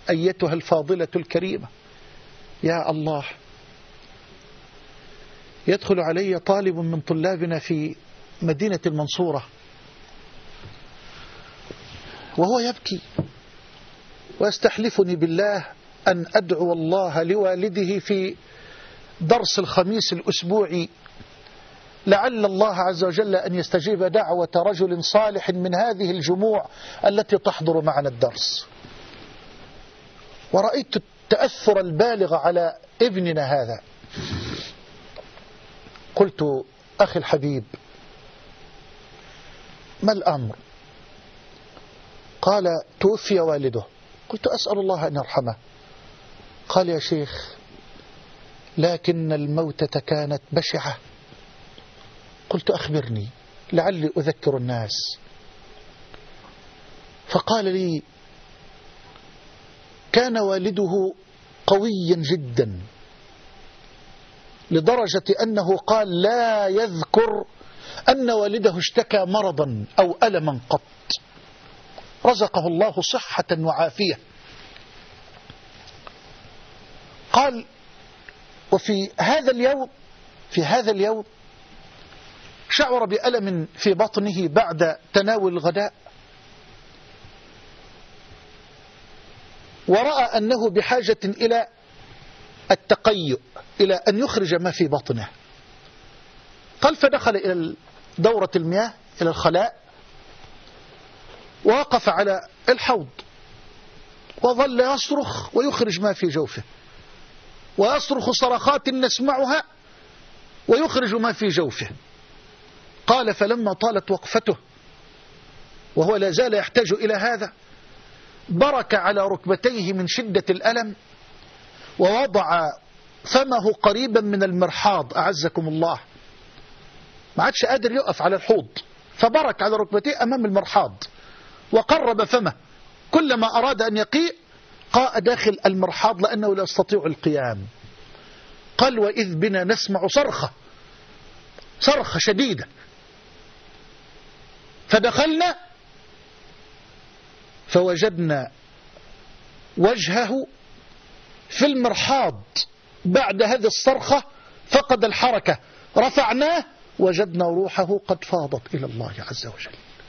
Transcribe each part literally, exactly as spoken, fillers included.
أيتها الفاضلة الكريمة. يا الله، يدخل علي طالب من طلابنا في مدينة المنصورة وهو يبكي ويستحلفني بالله أن أدعو الله لوالده في درس الخميس الأسبوعي لعل الله عز وجل أن يستجيب دعوة رجل صالح من هذه الجموع التي تحضر معنا الدرس. ورأيت التأثر البالغ على ابننا هذا. قلت: أخي الحبيب، ما الأمر؟ قال: توفي والده. قلت: أسأل الله أن يرحمه. قال: يا شيخ، لكن الموتة كانت بشعة. قلت: أخبرني لعلي أذكر الناس. فقال لي: كان والده قويا جدا لدرجة أنه قال لا يذكر أن والده اشتكى مرضا أو ألما قط، رزقه الله صحة وعافية. قال: وفي هذا اليوم في هذا اليوم شعر بألم في بطنه بعد تناول الغداء، ورأى أنه بحاجة إلى التقيؤ، إلى أن يخرج ما في بطنه. قال: فدخل إلى دورة المياه، إلى الخلاء، ووقف على الحوض وظل يصرخ ويخرج ما في جوفه، ويصرخ صرخات نسمعها ويخرج ما في جوفه. قال: فلما طالت وقفته وهو لا زال يحتاج إلى هذا، برك على ركبتيه من شدة الألم ووضع فمه قريبا من المرحاض، أعزكم الله، ما عادش قادر يقف على الحوض، فبرك على ركبتيه أمام المرحاض وقرب فمه، كلما أراد أن يقيء قاء داخل المرحاض لأنه لا يستطيع القيام. قال: وإذ بنا نسمع صرخة صرخة شديدة، فدخلنا فوجدنا وجهه في المرحاض بعد هذه الصرخة فقد الحركة. رفعناه وجدنا روحه قد فاضت إلى الله عز وجل.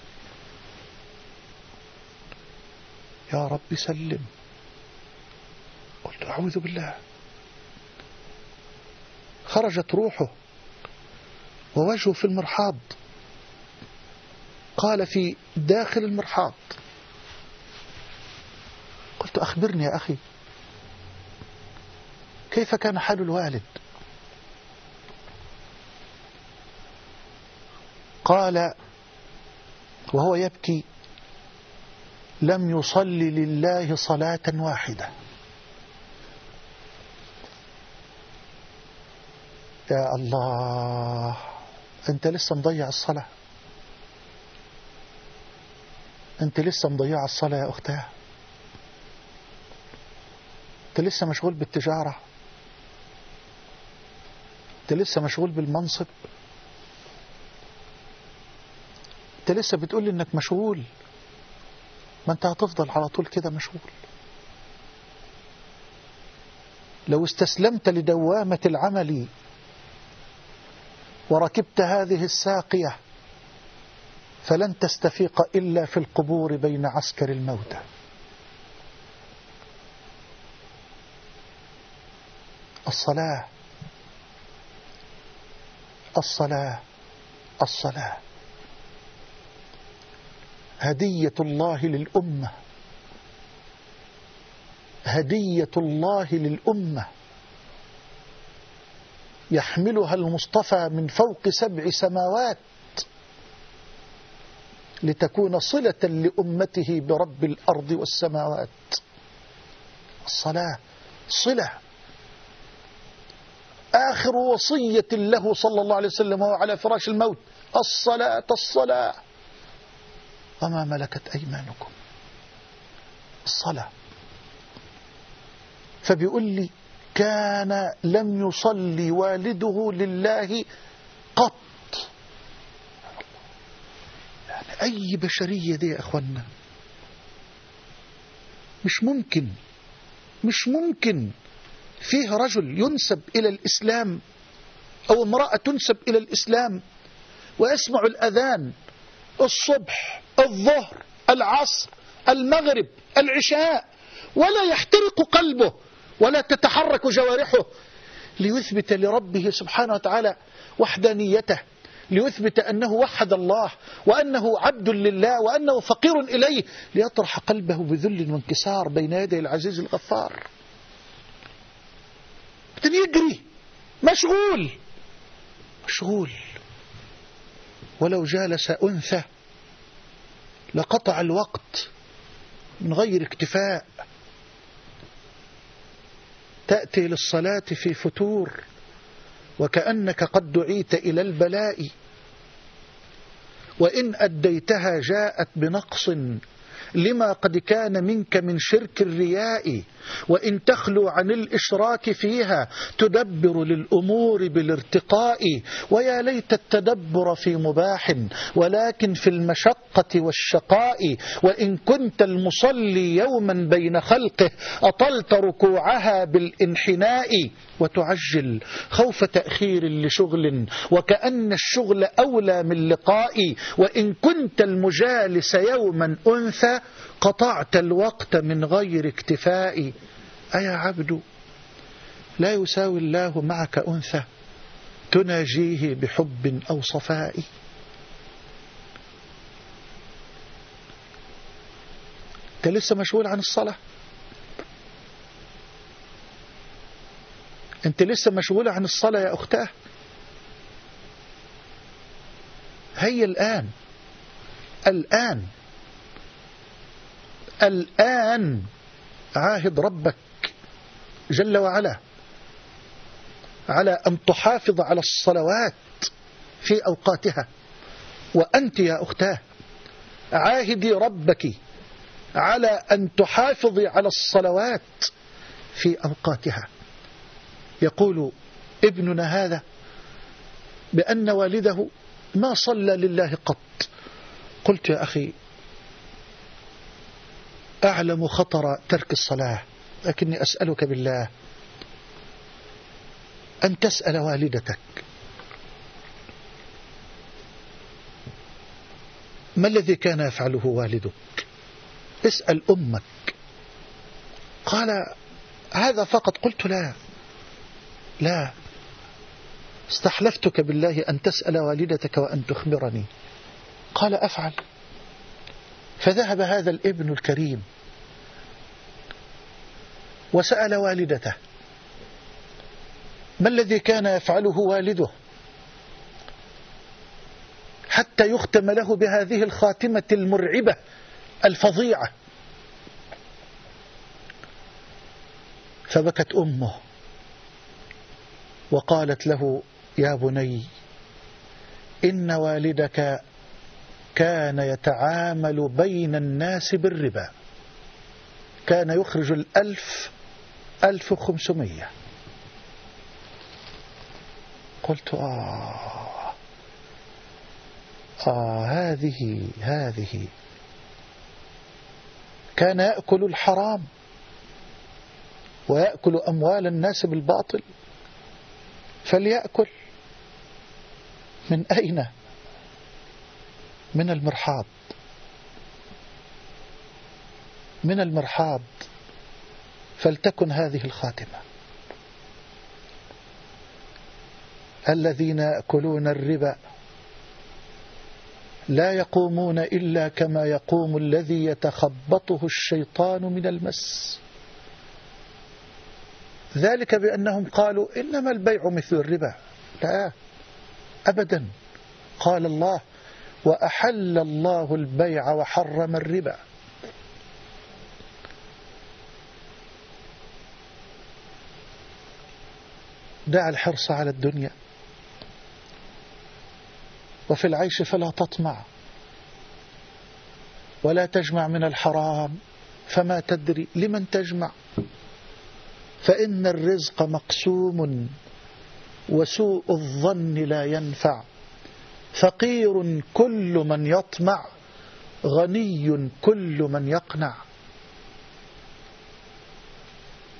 يا رب سلم. قلت: أعوذ بالله. خرجت روحه ووجهه في المرحاض. قال: في داخل المرحاض. قلت: أخبرني يا أخي، كيف كان حال الوالد؟ قال وهو يبكي: لم يصلي لله صلاة واحدة. يا الله، أنت لسه مضيع الصلاة، أنت لسه مضيع الصلاة يا أختاه، أنت لسه مشغول بالتجارة، أنت لسه مشغول بالمنصب، أنت لسه بتقول لي إنك مشغول. ما أنت هتفضل على طول كده مشغول. لو استسلمت لدوامة العمل وركبت هذه الساقية فلن تستفيق إلا في القبور بين عسكر الموتى. الصلاة الصلاة الصلاة هدية الله للأمة، هدية الله للأمة، يحملها المصطفى من فوق سبع سماوات لتكون صلة لأمته برب الأرض والسماوات. الصلاة صلة. آخر وصية له صلى الله عليه وسلم وهو على فراش الموت: الصلاة الصلاة وما ملكت أيمانكم. الصلاة. فبيقول لي: كان لم يصلي والده لله قط. يعني أي بشرية دي يا أخوانا، مش ممكن مش ممكن فيه رجل ينسب إلى الإسلام أو امرأة تنسب إلى الإسلام ويسمع الأذان الصبح الظهر العصر المغرب العشاء ولا يحترق قلبه ولا تتحرك جوارحه ليثبت لربه سبحانه وتعالى وحدانيته، ليثبت أنه وحد الله وأنه عبد لله وأنه فقير إليه، ليطرح قلبه بذل وانكسار بين يدي العزيز الغفار. يجري مشغول مشغول ولو جالس أنثى لقطع الوقت من غير اكتفاء. تأتي للصلاة في فتور وكأنك قد دعيت إلى البلاء، وإن أديتها جاءت بنقص لما قد كان منك من شرك الرياء، وإن تخلو عن الإشراك فيها تدبر للأمور بالارتقاء. ويا ليت التدبر في مباح ولكن في المشقة والشقاء، وإن كنت المصلي يوما بين خلقه أطلت ركوعها بالانحناء، وتعجل خوف تأخير لشغل وكأن الشغل أولى من لقاء. وإن كنت المجالس يوما أنثى قطعت الوقت من غير اكتفاء. أيا عبد لا يساوي الله معك أنثى تناجيه بحب أو صفاء. أنت لسه مشغول عن الصلاة، أنت لسه مشغولة عن الصلاة يا أختاه. هيا الآن الآن الآن عاهد ربك جل وعلا على أن تحافظ على الصلوات في أوقاتها. وأنت يا أختاه عاهدي ربك على أن تحافظي على الصلوات في أوقاتها. يقول ابننا هذا بأن والده ما صلى لله قط. قلت يا أخي أعلم خطر ترك الصلاة، لكني أسألك بالله أن تسأل والدتك ما الذي كان يفعله والدك. اسأل أمك. قال هذا فقط. قلت لا لا استحلفتك بالله أن تسأل والدتك وأن تخبرني. قال أفعل. فذهب هذا الابن الكريم وسأل والدته ما الذي كان يفعله والده حتى يختم له بهذه الخاتمة المرعبة الفظيعة. فبكت أمه وقالت له يا بني إن والدك كان يتعامل بين الناس بالربا، كان يخرج الألف ألف وخمسمية. قلت آه آه هذه هذه كان يأكل الحرام ويأكل أموال الناس بالباطل، فليأكل. من أين؟ من المرحاض، من المرحاض. فلتكن هذه الخاتمة. الذين يأكلون الربا لا يقومون إلا كما يقوم الذي يتخبطه الشيطان من المس. ذلك بأنهم قالوا إنما البيع مثل الربا. لا أبدا. قال الله وأحل الله البيع وحرم الربا. دع الحرص على الدنيا، وفي العيش فلا تطمع، ولا تجمع من الحرام فما تدري لمن تجمع، فإن الرزق مقسوم وسوء الظن لا ينفع. فقير كل من يطمع، غني كل من يقنع.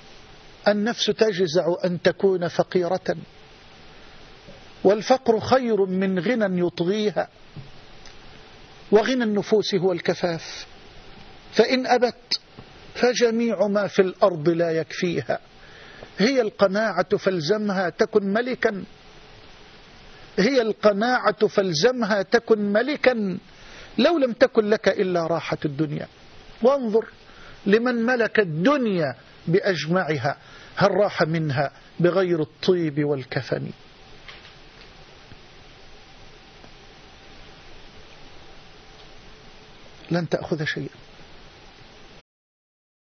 النفس تجزع أن تكون فقيرة، والفقر خير من غنى يطغيها، وغنى النفوس هو الكفاف، فإن أبت فجميع ما في الأرض لا يكفيها. هي القناعة فالزمها تكن ملكا، هي القناعة فالزمها تكن ملكا، لو لم تكن لك إلا راحة الدنيا. وانظر لمن ملك الدنيا بأجمعها، هل راح منها بغير الطيب والكفن؟ لن تأخذ شيئا.